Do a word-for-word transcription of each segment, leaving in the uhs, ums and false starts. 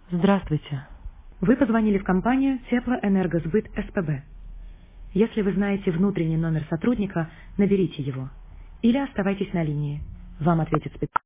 Здравствуйте. Вы позвонили в компанию Теплоэнергосбыт СПБ. Если вы знаете внутренний номер сотрудника, наберите его. Или оставайтесь на линии. Вам ответит специалист.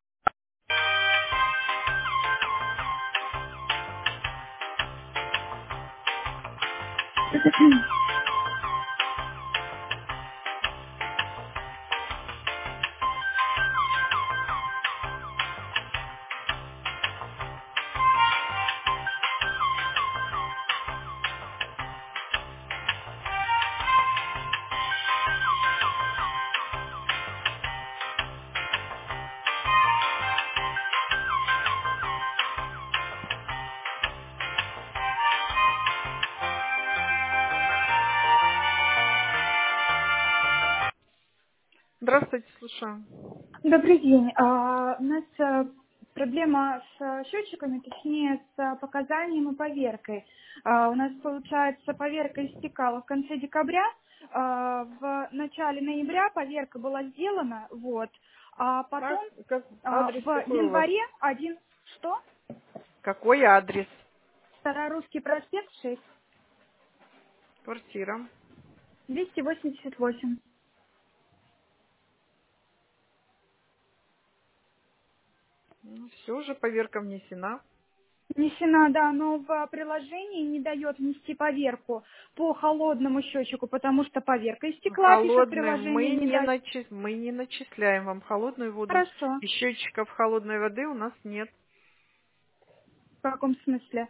Здравствуйте, слушаю. Добрый день. А, У нас а, проблема с а, счетчиками, точнее с а, показанием и поверкой. А, У нас, получается, поверка истекала в конце декабря. А, В начале ноября поверка была сделана, вот. А Как, потом как- а, адрес в какой у вас? январе один что? Какой адрес? Старорусский проспект шесть, Квартира. двести восемьдесят восемь. Все, уже поверка внесена. Внесена, да, но в приложении не дает внести поверку по холодному счетчику, потому что поверка истекла, пишет Холодную приложение, мы не не, дать. начи- мы не начисляем вам холодную воду. Хорошо. И счетчиков холодной воды у нас нет. В каком смысле?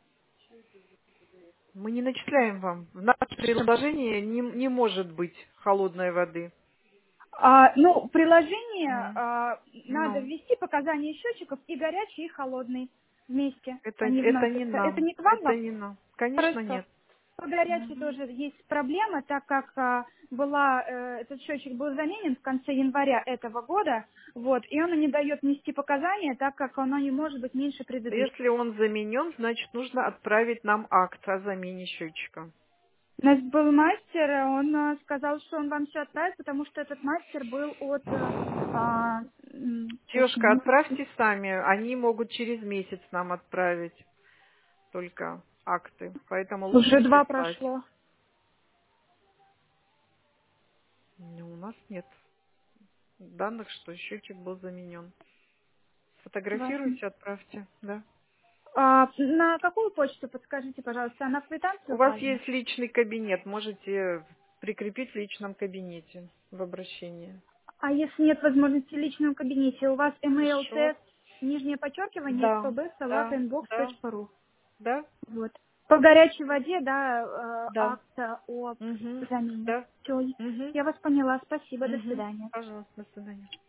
Мы не начисляем вам. В нашем предложении не, не может быть холодной воды. А, ну, приложение Мгм. а, надо Ну, ввести показания счетчиков и горячий, и холодный вместе. это, Они это не вносятся. Это нам. не к вам Это вопрос? не нам. Конечно, Хорошо. нет. По горячей Мгм. тоже есть проблема, так как а, была, э, этот счетчик был заменен в конце января этого года, вот, и он не дает нести показания, так как оно не может быть меньше предыдущего. Если он заменен, значит нужно отправить нам акт о замене счетчика. У нас был мастер, он э, сказал, что он вам все отправит, потому что этот мастер был от... э, а, м, сейчас, Девушка, минуточку. отправьте сами, они могут через месяц нам отправить только акты, поэтому лучше Уже два прислать. прошло. Ну, у нас нет данных, что счетчик был заменен. Два. Фотографируйте, отправьте, да. А, на какую почту, подскажите, пожалуйста, она в У квитанции вас указана? есть личный кабинет, можете прикрепить в личном кабинете в обращении. А если нет возможности в личном кабинете, у вас email Хорошо. тест, нижнее подчеркивание, Да, spb, собака, да, inbox да, точка ру. да, Вот. По горячей воде, да, э, да. акта о Угу, замене. да. Все, Угу, я вас поняла. Спасибо, до угу. свидания. Пожалуйста, до свидания.